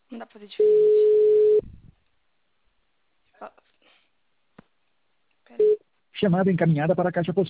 Não dá pra fazer diferente. Ó, peraí. Chamada encaminhada para a caixa postal.